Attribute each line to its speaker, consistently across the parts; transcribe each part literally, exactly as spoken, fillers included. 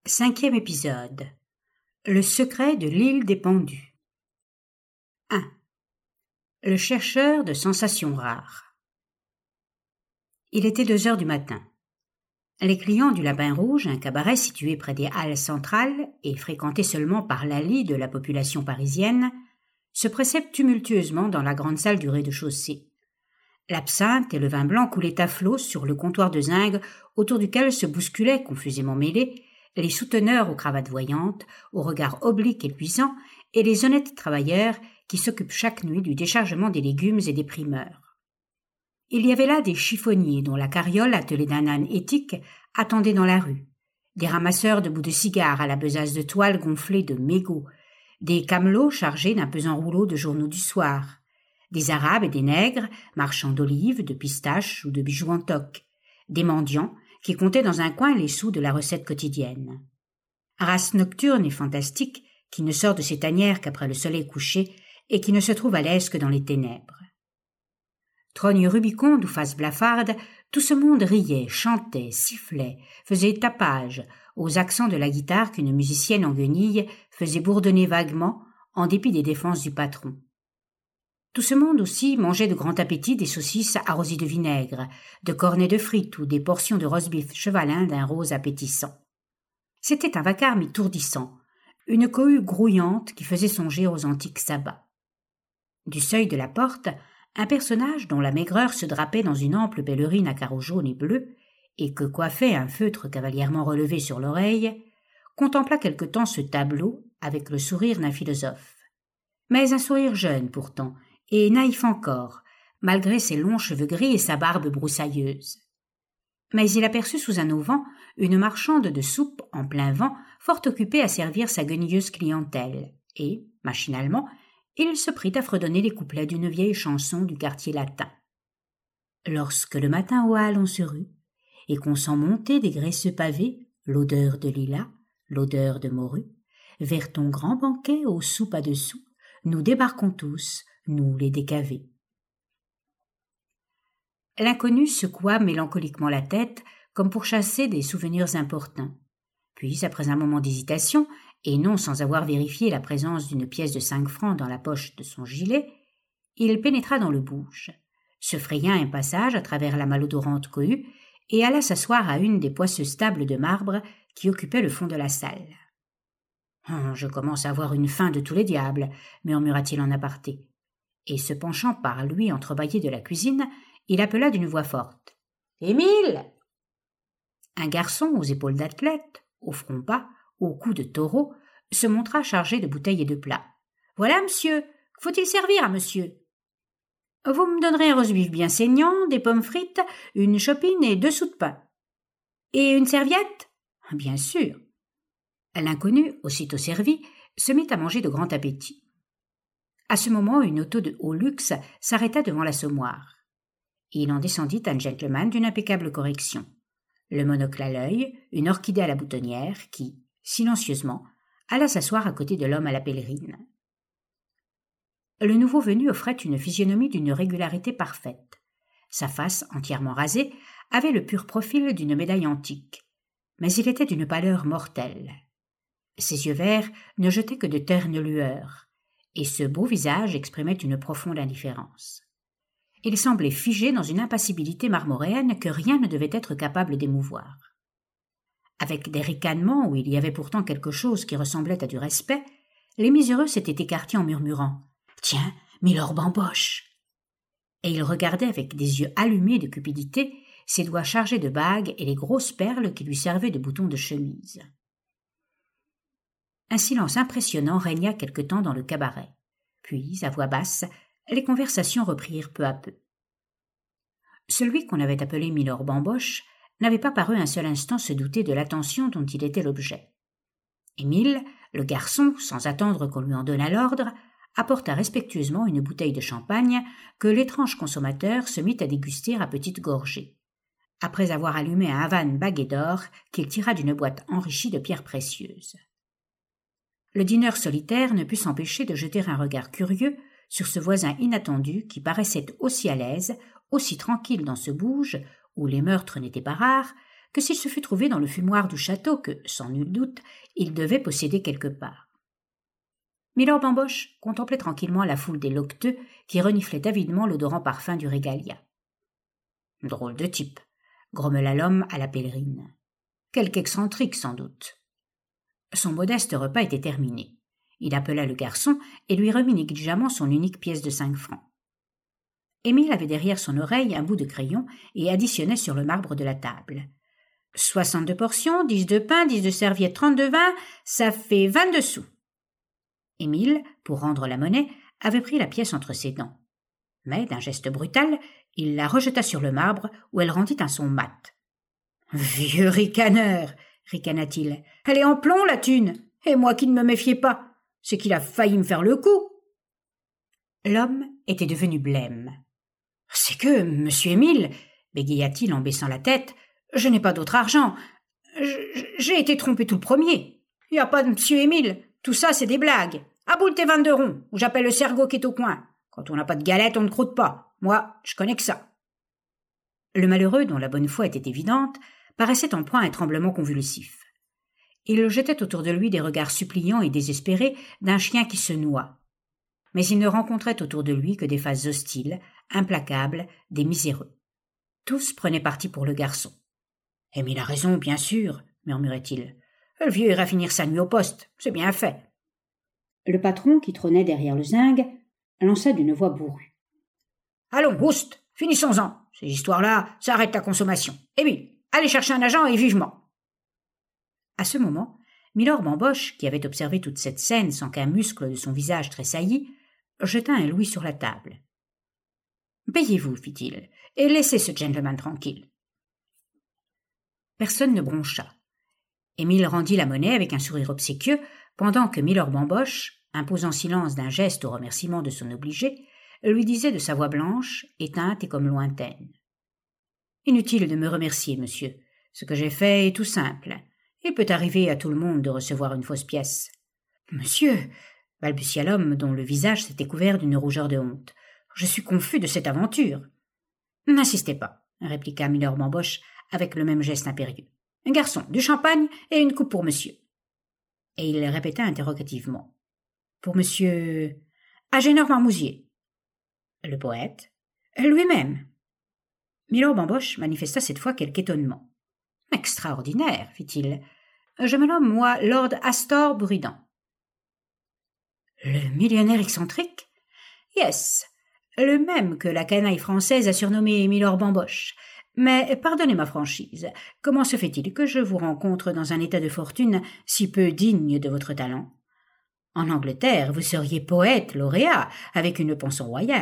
Speaker 1: Cinquième épisode. Le secret de l'île des pendus. un. Le chercheur de sensations rares. Il était deux heures du matin. Les clients du Lapin Rouge, un cabaret situé près des Halles centrales et fréquenté seulement par l'ali de la population parisienne, se pressaient tumultueusement dans la grande salle du rez-de-chaussée. L'absinthe et le vin blanc coulaient à flots sur le comptoir de zinc autour duquel se bousculaient, confusément mêlés, les souteneurs aux cravates voyantes, aux regards obliques et luisants, et les honnêtes travailleurs qui s'occupent chaque nuit du déchargement des légumes et des primeurs. Il y avait là des chiffonniers dont la carriole, attelée d'un âne éthique, attendait dans la rue, des ramasseurs de bouts de cigares à la besace de toile gonflée de mégots, des camelots chargés d'un pesant rouleau de journaux du soir, des arabes et des nègres, marchands d'olives, de pistaches ou de bijoux en toque, des mendiants qui comptaient dans un coin les sous de la recette quotidienne. Race nocturne et fantastique qui ne sort de ses tanières qu'après le soleil couché et qui ne se trouve à l'aise que dans les ténèbres. Trogne rubiconde ou face blafarde, tout ce monde riait, chantait, sifflait, faisait tapage aux accents de la guitare qu'une musicienne en guenilles faisait bourdonner vaguement en dépit des défenses du patron. Tout ce monde aussi mangeait de grand appétit des saucisses arrosées de vinaigre, de cornets de frites ou des portions de roast-beef chevalin d'un rose appétissant. C'était un vacarme étourdissant, une cohue grouillante qui faisait songer aux antiques sabbats. Du seuil de la porte, un personnage dont la maigreur se drapait dans une ample pèlerine à carreaux jaunes et bleus, et que coiffait un feutre cavalièrement relevé sur l'oreille, contempla quelque temps ce tableau avec le sourire d'un philosophe. Mais un sourire jeune pourtant, et naïf encore, malgré ses longs cheveux gris et sa barbe broussailleuse. Mais il aperçut sous un auvent une marchande de soupe en plein vent, fort occupée à servir sa guenilleuse clientèle, et, machinalement, il se prit à fredonner les couplets d'une vieille chanson du quartier latin. Lorsque le matin aux halles on se rue, et qu'on sent monter des graisseux pavés, l'odeur de lilas, l'odeur de morue, vers ton grand banquet aux soupes à dessous, nous débarquons tous, nous les décavés. L'inconnu secoua mélancoliquement la tête, comme pour chasser des souvenirs importuns. Puis, après un moment d'hésitation, et non sans avoir vérifié la présence d'une pièce de cinq francs dans la poche de son gilet, il pénétra dans le bouge, se fraya un passage à travers la malodorante cohue et alla s'asseoir à une des poisseuses tables de marbre qui occupaient le fond de la salle. Oh, « Je commence à avoir une faim de tous les diables », murmura-t-il en aparté. Et se penchant par lui entrebâillé de la cuisine, il appela d'une voix forte. « Émile !» Un garçon aux épaules d'athlète, au front bas, au cou de taureau, se montra chargé de bouteilles et de plats. « Voilà, monsieur, faut-il servir à monsieur ?»« Vous me donnerez un roast-beef bien saignant, des pommes frites, une chopine et deux sous de pain. »« Et une serviette ?»« Bien sûr. » L'inconnu, aussitôt servi, se mit à manger de grand appétit. À ce moment, une auto de haut luxe s'arrêta devant l'assommoir. Il en descendit un gentleman d'une impeccable correction. Le monocle à l'œil, une orchidée à la boutonnière, qui, silencieusement, alla s'asseoir à côté de l'homme à la pèlerine. Le nouveau venu offrait une physionomie d'une régularité parfaite. Sa face, entièrement rasée, avait le pur profil d'une médaille antique, mais il était d'une pâleur mortelle. Ses yeux verts ne jetaient que de ternes lueurs, et ce beau visage exprimait une profonde indifférence. Il semblait figé dans une impassibilité marmoréenne que rien ne devait être capable d'émouvoir. Avec des ricanements où il y avait pourtant quelque chose qui ressemblait à du respect, les miséreux s'étaient écartés en murmurant « Tiens, Milord Bamboche !» Et il regardait avec des yeux allumés de cupidité ses doigts chargés de bagues et les grosses perles qui lui servaient de boutons de chemise. Un silence impressionnant régna quelque temps dans le cabaret. Puis, à voix basse, les conversations reprirent peu à peu. Celui qu'on avait appelé Milord Bamboche n'avait pas paru un seul instant se douter de l'attention dont il était l'objet. Émile, le garçon, sans attendre qu'on lui en donnât l'ordre, apporta respectueusement une bouteille de champagne que l'étrange consommateur se mit à déguster à petites gorgées, après avoir allumé un Havane bagué d'or qu'il tira d'une boîte enrichie de pierres précieuses. Le dîneur solitaire ne put s'empêcher de jeter un regard curieux sur ce voisin inattendu qui paraissait aussi à l'aise, aussi tranquille dans ce bouge, où les meurtres n'étaient pas rares, que s'il se fût trouvé dans le fumoir du château que, sans nul doute, il devait posséder quelque part. Milord Bamboche contemplait tranquillement la foule des loqueteux qui reniflaient avidement l'odorant parfum du régalia. « Drôle de type », grommela l'homme à la pèlerine. « Quelque excentrique, sans doute. » Son modeste repas était terminé. Il appela le garçon et lui remit négligemment son unique pièce de cinq francs. Émile avait derrière son oreille un bout de crayon et additionnait sur le marbre de la table. « Soixante-deux portions, dix de pain, dix de serviettes, trente de vin, ça fait vingt-deux sous. » Émile, pour rendre la monnaie, avait pris la pièce entre ses dents. Mais, d'un geste brutal, il la rejeta sur le marbre où elle rendit un son mat. « Vieux ricaneur !» ricana-t-il. « Elle est en plomb, la thune, et moi qui ne me méfiais pas. C'est qu'il a failli me faire le coup. » L'homme était devenu blême. « C'est que, monsieur Émile, bégaya-t-il en baissant la tête, je n'ai pas d'autre argent. J'ai été trompé tout le premier. Il n'y a pas de monsieur Émile. Tout ça, c'est des blagues. À boule tes vingt-deux ronds, ou j'appelle le cergot qui est au coin. Quand on n'a pas de galette, on ne croûte pas. Moi, je connais que ça. » Le malheureux, dont la bonne foi était évidente, paraissait en proie à un tremblement convulsif. Il jetait autour de lui des regards suppliants et désespérés d'un chien qui se noie. Mais il ne rencontrait autour de lui que des faces hostiles, implacables, des miséreux. Tous prenaient parti pour le garçon. « Émile a raison, bien sûr, » murmurait-il. « Le vieux ira finir sa nuit au poste, c'est bien fait. » Le patron, qui trônait derrière le zinc, lança d'une voix bourrue. « Allons, oust, finissons-en. Ces histoires-là, ça arrête la consommation. Émile, allez chercher un agent et vivement. » À ce moment, Milord Bamboche, qui avait observé toute cette scène sans qu'un muscle de son visage tressaillît, jeta un louis sur la table. « Payez-vous, fit-il, et laissez ce gentleman tranquille. » Personne ne broncha. Émile rendit la monnaie avec un sourire obséquieux, pendant que Milord Bamboche, imposant silence d'un geste au remerciement de son obligé, lui disait de sa voix blanche, éteinte et comme lointaine. « Inutile de me remercier, monsieur. Ce que j'ai fait est tout simple. Il peut arriver à tout le monde de recevoir une fausse pièce. »« Monsieur, » balbutia l'homme dont le visage s'était couvert d'une rougeur de honte, « je suis confus de cette aventure. »« N'insistez pas, » répliqua Milord Bamboche avec le même geste impérieux. « Un garçon, du champagne et une coupe pour monsieur. » Et il répéta interrogativement. « Pour monsieur Agénor Marmousier. »« Le poète. »« Lui-même. » Milord Bamboche manifesta cette fois quelque étonnement. « Extraordinaire, fit-il. Je me nomme, moi, Lord Astor Buridan. »« Le millionnaire excentrique ? » ?»« Yes, le même que la canaille française a surnommé Milord Bamboche. Mais pardonnez ma franchise, comment se fait-il que je vous rencontre dans un état de fortune si peu digne de votre talent ? En Angleterre, vous seriez poète lauréat, avec une pension royale. »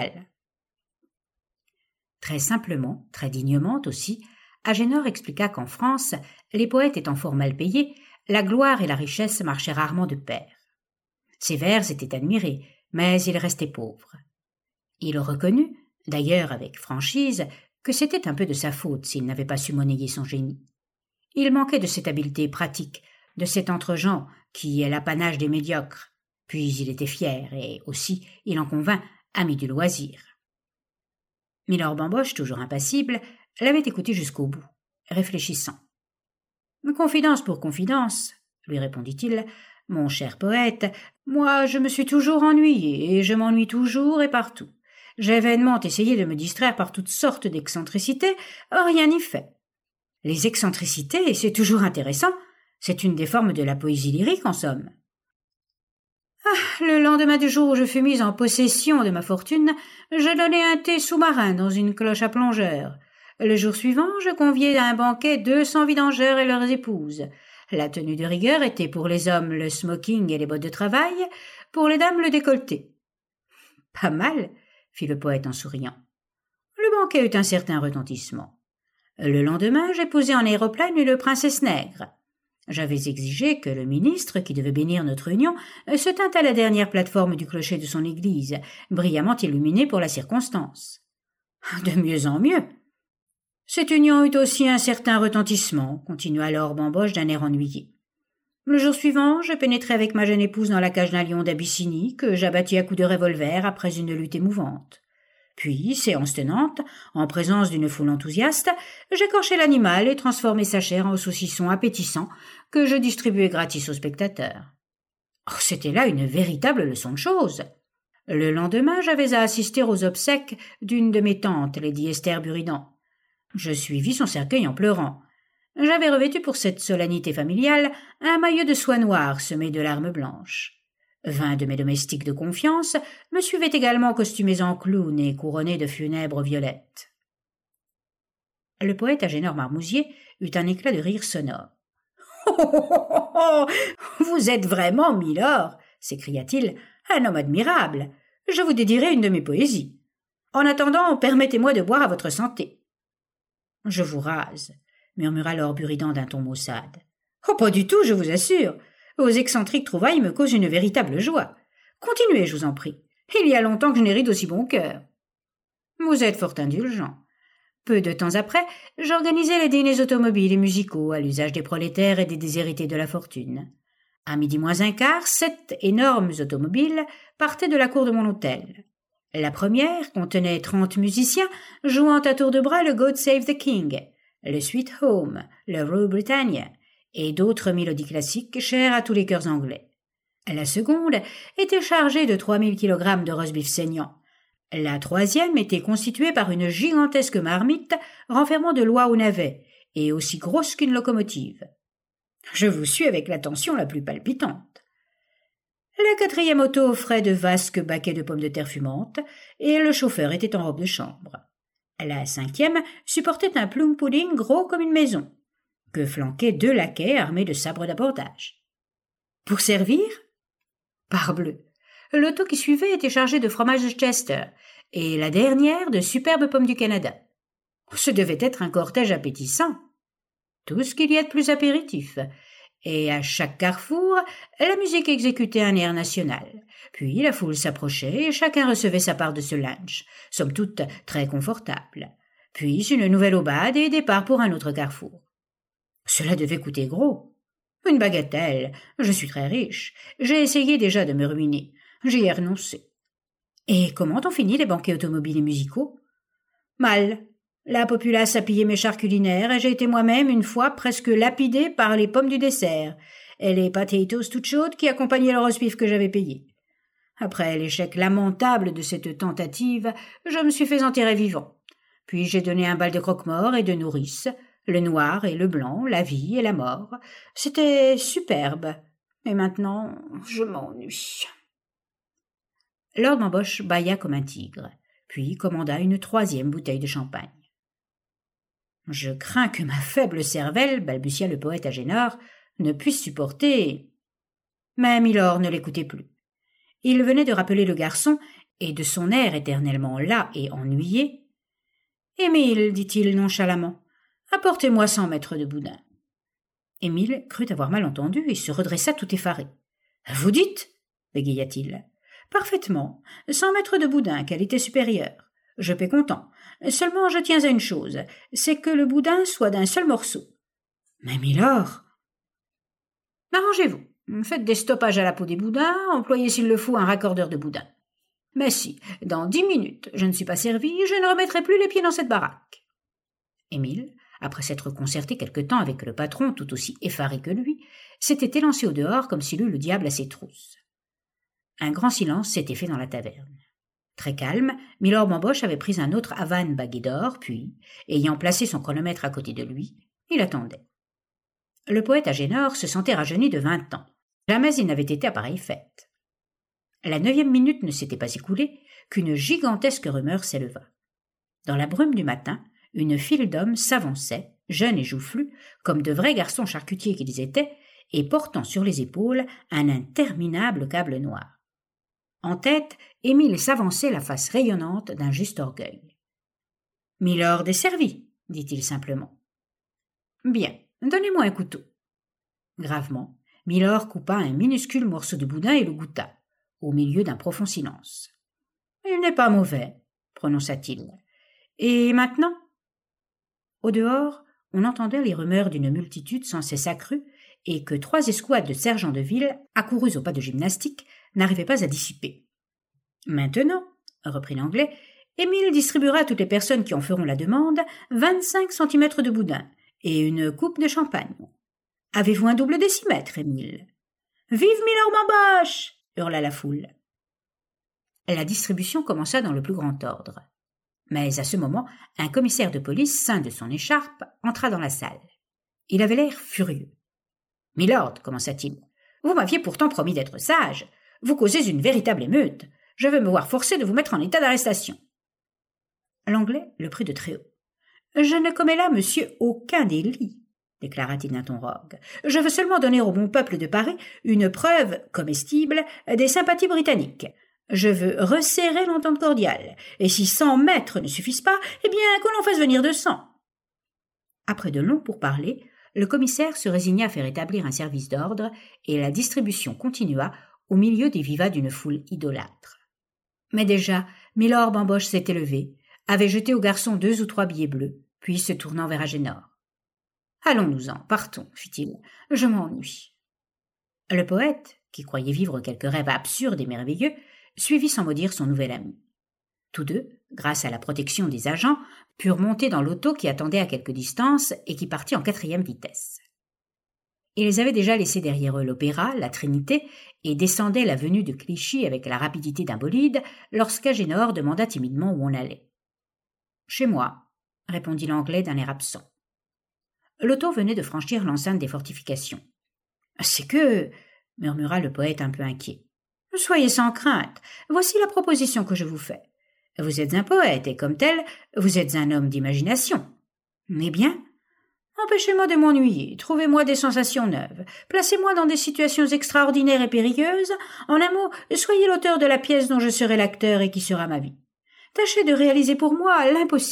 Speaker 1: Très simplement, très dignement aussi, Agénor expliqua qu'en France, les poètes étant fort mal payés, la gloire et la richesse marchaient rarement de pair. Ses vers étaient admirés, mais il restait pauvre. Il reconnut, d'ailleurs avec franchise, que c'était un peu de sa faute s'il n'avait pas su monnayer son génie. Il manquait de cette habileté pratique, de cet entre-gens qui est l'apanage des médiocres, puis il était fier et, aussi, il en convint, ami du loisir. Milord Bamboche, toujours impassible, l'avait écouté jusqu'au bout, réfléchissant. « Confidence pour confidence, » lui répondit-il, « mon cher poète, moi je me suis toujours ennuyé et je m'ennuie toujours et partout. J'ai vainement essayé de me distraire par toutes sortes d'excentricités, rien n'y fait. Les excentricités, c'est toujours intéressant, c'est une des formes de la poésie lyrique en somme. Ah, le lendemain du jour où je fus mise en possession de ma fortune, je donnai un thé sous-marin dans une cloche à plongeur. Le jour suivant, je conviai à un banquet deux cents vidangeurs et leurs épouses. La tenue de rigueur était pour les hommes le smoking et les bottes de travail, pour les dames le décolleté. « Pas mal », fit le poète en souriant. Le banquet eut un certain retentissement. Le lendemain, j'ai posé en aéroplane une princesse nègre. J'avais exigé que le ministre, qui devait bénir notre union, se tînt à la dernière plateforme du clocher de son église, brillamment illuminée pour la circonstance. De mieux en mieux. Cette union eut aussi un certain retentissement, continua alors Bamboche d'un air ennuyé. Le jour suivant, je pénétrai avec ma jeune épouse dans la cage d'un lion d'Abyssinie que j'abattis à coups de revolver après une lutte émouvante. Puis, séance tenante, en présence d'une foule enthousiaste, j'écorchai l'animal et transformai sa chair en saucisson appétissant que je distribuai gratis aux spectateurs. Oh, c'était là une véritable leçon de choses. Le lendemain, j'avais à assister aux obsèques d'une de mes tantes, lady Esther Buridan. Je suivis son cercueil en pleurant. J'avais revêtu pour cette solennité familiale un maillot de soie noire semé de larmes blanches. Vingt de mes domestiques de confiance me suivaient également costumés en clown et couronnés de funèbres violettes. Le poète Agénor Marmousier eut un éclat de rire sonore. « Oh, oh, oh, oh, vous êtes vraiment, milord, s'écria-t-il, un homme admirable. Je vous dédierai une de mes poésies. En attendant, permettez-moi de boire à votre santé. »« Je vous rase, » murmura Lord Buridan d'un ton maussade. « Oh, pas du tout, je vous assure. Vos excentriques trouvailles me causent une véritable joie. Continuez, je vous en prie. Il y a longtemps que je n'ai ri d'aussi bon cœur. » Vous êtes fort indulgent. Peu de temps après, j'organisai les dîners automobiles et musicaux à l'usage des prolétaires et des déshérités de la fortune. À midi moins un quart, sept énormes automobiles partaient de la cour de mon hôtel. La première contenait trente musiciens jouant à tour de bras le God Save the King, le Sweet Home, le Rule Britannia et d'autres mélodies classiques chères à tous les cœurs anglais. La seconde était chargée de trois mille kilogrammes de roast-beef saignant. La troisième était constituée par une gigantesque marmite renfermant de l'oie au navet et aussi grosse qu'une locomotive. Je vous suis avec l'attention la plus palpitante. La quatrième auto offrait de vastes baquets de pommes de terre fumantes et le chauffeur était en robe de chambre. La cinquième supportait un plum pudding gros comme une maison, que flanquaient deux laquais armés de sabres d'abordage. Pour servir? Parbleu! L'auto qui suivait était chargée de fromage de Chester et la dernière de superbes pommes du Canada. Ce devait être un cortège appétissant. Tout ce qu'il y a de plus apéritif. Et à chaque carrefour, la musique exécutait un air national. Puis la foule s'approchait et chacun recevait sa part de ce lunch, somme toute très confortable. Puis une nouvelle aubade et départ pour un autre carrefour. Cela devait coûter gros. Une bagatelle. Je suis très riche. J'ai essayé déjà de me ruiner. J'y ai renoncé. Et comment ont fini les banquets automobiles et musicaux? Mal. La populace a pillé mes chars culinaires et j'ai été moi-même une fois presque lapidé par les pommes du dessert et les potatoes toutes chaudes qui accompagnaient le roast-beef que j'avais payé. Après l'échec lamentable de cette tentative, je me suis fait enterrer vivant. Puis j'ai donné un bal de croque-mort et de nourrices, le noir et le blanc, la vie et la mort. C'était superbe. Et maintenant, je m'ennuie. Lord Mamboche bâilla comme un tigre, puis commanda une troisième bouteille de champagne. « Je crains que ma faible cervelle, balbutia le poète Agénor, ne puisse supporter. » Mais Milord ne l'écoutait plus. Il venait de rappeler le garçon, et de son air éternellement las et ennuyé. « Émile, dit-il nonchalamment, apportez-moi cent mètres de boudin. » Émile crut avoir mal entendu et se redressa tout effaré. « Vous dites » bégaya-t-il. « Parfaitement. Cent mètres de boudin, qualité supérieure. Je paie comptant. Seulement je tiens à une chose, c'est que le boudin soit d'un seul morceau. »« Mais milord !»« Arrangez-vous. Faites des stoppages à la peau des boudins, employez s'il le faut un raccordeur de boudin. Mais si, dans dix minutes, je ne suis pas servi, je ne remettrai plus les pieds dans cette baraque. » Émile, après s'être concerté quelque temps avec le patron tout aussi effaré que lui, s'était élancé au dehors comme s'il eût le diable à ses trousses. Un grand silence s'était fait dans la taverne. Très calme, Milord Mamboche avait pris un autre Havane bagué d'or, puis, ayant placé son chronomètre à côté de lui, il attendait. Le poète Agénor se sentait rajeuni de vingt ans. Jamais il n'avait été à pareille fête. La neuvième minute ne s'était pas écoulée qu'une gigantesque rumeur s'éleva. Dans la brume du matin, une file d'hommes s'avançait, jeunes et joufflus, comme de vrais garçons charcutiers qu'ils étaient, et portant sur les épaules un interminable câble noir. En tête, Émile s'avançait la face rayonnante d'un juste orgueil. « Milord est servi, » dit-il simplement. « Bien, donnez-moi un couteau. » Gravement, Milord coupa un minuscule morceau de boudin et le goûta, au milieu d'un profond silence. « Il n'est pas mauvais, » prononça-t-il. « Et maintenant ?» Au dehors, on entendait les rumeurs d'une multitude sans cesse accrue et que trois escouades de sergents de ville, accourus au pas de gymnastique, n'arrivaient pas à dissiper. « Maintenant, » reprit l'Anglais, Émile distribuera à toutes les personnes qui en feront la demande vingt-cinq centimètres de boudin et une coupe de champagne. Avez-vous un double décimètre, Émile? Vive Milord Bamboche! Hurla la foule. La distribution commença dans le plus grand ordre. Mais à ce moment, un commissaire de police, ceint de son écharpe, entra dans la salle. Il avait l'air furieux. « Milord, commença-t-il, vous m'aviez pourtant promis d'être sage. Vous causez une véritable émeute. Je veux me voir forcé de vous mettre en état d'arrestation. » L'Anglais le prit de très haut. « Je ne commets là, monsieur, aucun délit, » déclara-t-il d'un ton rogue. « Je veux seulement donner au bon peuple de Paris une preuve comestible des sympathies britanniques. Je veux resserrer l'entente cordiale, et si cent mètres ne suffisent pas, eh bien qu'on en fasse venir deux cents. » Après de longs pourparlers, le commissaire se résigna à faire établir un service d'ordre, et la distribution continua au milieu des vivas d'une foule idolâtre. Mais déjà, Milord Bamboche s'était levé, avait jeté au garçon deux ou trois billets bleus, puis se tournant vers Agénor. « Allons-nous-en, partons, fit-il, je m'ennuie. » Le poète, qui croyait vivre quelque rêve absurde et merveilleux, suivit sans mot dire son nouvel ami. Tous deux, grâce à la protection des agents, purent monter dans l'auto qui attendait à quelque distance et qui partit en quatrième vitesse. Ils avaient déjà laissé derrière eux l'opéra, la Trinité, et descendaient l'avenue de Clichy avec la rapidité d'un bolide lorsqu'Agénor demanda timidement où on allait. « Chez moi, » répondit l'Anglais d'un air absent. L'auto venait de franchir l'enceinte des fortifications. « C'est que... » murmura le poète un peu inquiet. « Soyez sans crainte, voici la proposition que je vous fais. Vous êtes un poète et comme tel, vous êtes un homme d'imagination. Eh bien, empêchez-moi de m'ennuyer, trouvez-moi des sensations neuves, placez-moi dans des situations extraordinaires et périlleuses, en un mot, soyez l'auteur de la pièce dont je serai l'acteur et qui sera ma vie. Tâchez de réaliser pour moi l'impossible. »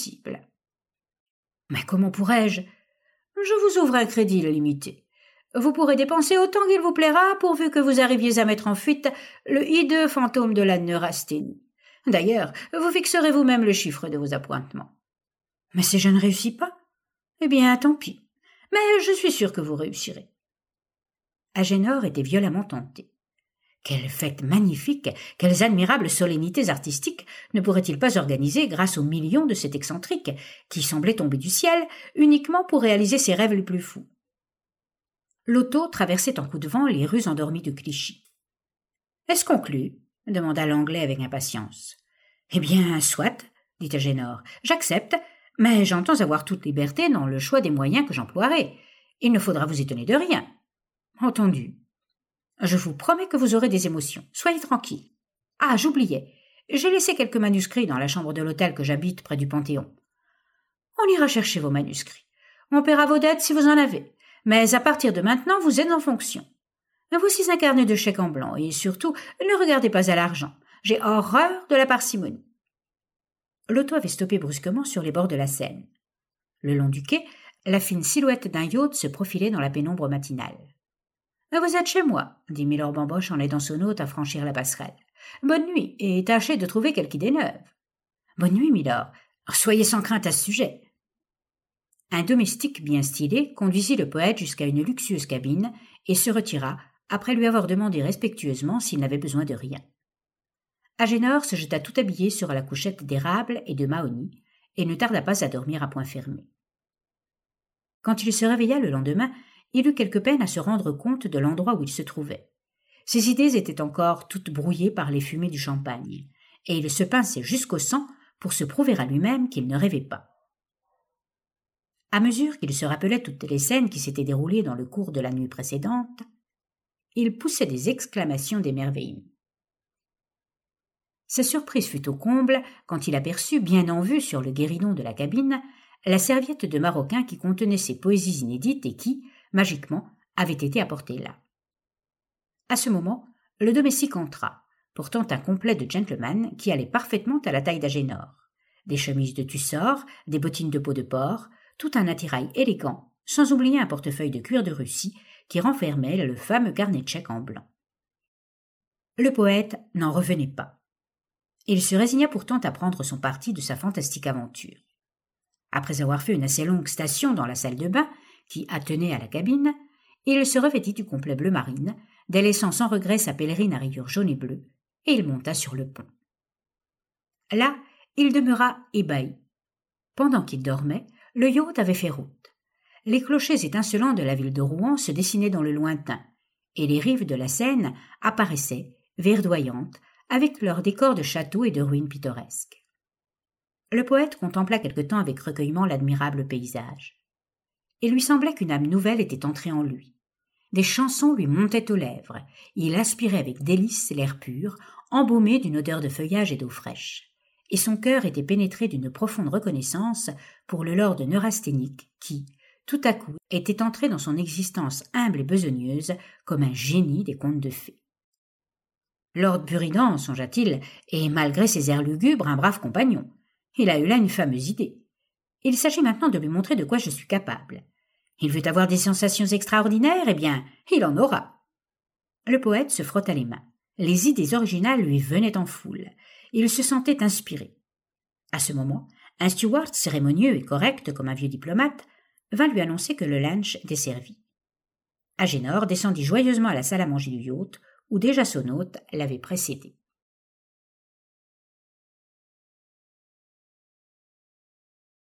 Speaker 1: « Mais comment pourrais-je ? Je vous ouvre un crédit illimité. Vous pourrez dépenser autant qu'il vous plaira pourvu que vous arriviez à mettre en fuite le hideux fantôme de la neurasthénie. D'ailleurs, vous fixerez vous-même le chiffre de vos appointements. Mais si je ne réussis pas, eh bien, tant pis. Mais je suis sûr que vous réussirez. » Agénor était violemment tenté. Quelle fête magnifique, quelles admirables solennités artistiques ne pourrait-il pas organiser grâce aux millions de cet excentrique qui semblait tomber du ciel uniquement pour réaliser ses rêves les plus fous. L'auto traversait en coup de vent les rues endormies de Clichy. « Est-ce conclu ?» demanda l'Anglais avec impatience. « Eh bien, soit, dit Agénor, j'accepte, mais j'entends avoir toute liberté dans le choix des moyens que j'emploierai. Il ne faudra vous étonner de rien. »« Entendu. Je vous promets que vous aurez des émotions. Soyez tranquille. Ah, j'oubliais. J'ai laissé quelques manuscrits dans la chambre de l'hôtel que j'habite près du Panthéon. On ira chercher vos manuscrits. On paiera vos dettes si vous en avez. Mais à partir de maintenant, vous êtes en fonction. Voici un carnet de chèques en blanc et surtout, ne regardez pas à l'argent. J'ai horreur de la parcimonie. » L'auto avait stoppé brusquement sur les bords de la Seine. Le long du quai, la fine silhouette d'un yacht se profilait dans la pénombre matinale. « Vous êtes chez moi, » dit Milord Bamboche en aidant son hôte à franchir la passerelle. « Bonne nuit, et tâchez de trouver quelque idée neuve. »« Bonne nuit, Milord. Soyez sans crainte à ce sujet. » Un domestique bien stylé conduisit le poète jusqu'à une luxueuse cabine et se retira après lui avoir demandé respectueusement s'il n'avait besoin de rien. Agénor se jeta tout habillé sur la couchette d'érable et de mahogny et ne tarda pas à dormir à point fermé. Quand il se réveilla le lendemain, il eut quelque peine à se rendre compte de l'endroit où il se trouvait. Ses idées étaient encore toutes brouillées par les fumées du champagne, et il se pinçait jusqu'au sang pour se prouver à lui-même qu'il ne rêvait pas. À mesure qu'il se rappelait toutes les scènes qui s'étaient déroulées dans le cours de la nuit précédente, il poussait des exclamations d'émerveillement. Sa surprise fut au comble quand il aperçut, bien en vue sur le guéridon de la cabine, la serviette de maroquin qui contenait ses poésies inédites et qui, magiquement, avait été apportée là. À ce moment, le domestique entra, portant un complet de gentleman qui allait parfaitement à la taille d'Agénor. Des chemises de tussor, des bottines de peau de porc, tout un attirail élégant, sans oublier un portefeuille de cuir de Russie qui renfermait le fameux carnet de chèques en blanc. Le poète n'en revenait pas. Il se résigna pourtant à prendre son parti de sa fantastique aventure. Après avoir fait une assez longue station dans la salle de bain, qui attenait à la cabine, il se revêtit du complet bleu marine, délaissant sans regret sa pèlerine à rayures jaunes et bleues, et il monta sur le pont. Là, il demeura ébahi. Pendant qu'il dormait, le yacht avait fait route. Les clochers étincelants de la ville de Rouen se dessinaient dans le lointain, et les rives de la Seine apparaissaient, verdoyantes, avec leurs décors de châteaux et de ruines pittoresques. Le poète contempla quelque temps avec recueillement l'admirable paysage. Il lui semblait qu'une âme nouvelle était entrée en lui. Des chansons lui montaient aux lèvres, il aspirait avec délice l'air pur, embaumé d'une odeur de feuillage et d'eau fraîche, et son cœur était pénétré d'une profonde reconnaissance pour le lord neurasthénique qui, tout à coup, était entré dans son existence humble et besogneuse comme un génie des contes de fées. Lord Buridan, songea-t-il, est malgré ses airs lugubres un brave compagnon. Il a eu là une fameuse idée. Il s'agit maintenant de lui montrer de quoi je suis capable. Il veut avoir des sensations extraordinaires, eh bien, il en aura. Le poète se frotta les mains. Les idées originales lui venaient en foule. Il se sentait inspiré. À ce moment, un steward cérémonieux et correct comme un vieux diplomate vint lui annoncer que le lunch était servi. Agénor descendit joyeusement à la salle à manger du yacht, où déjà son hôte l'avait précédé.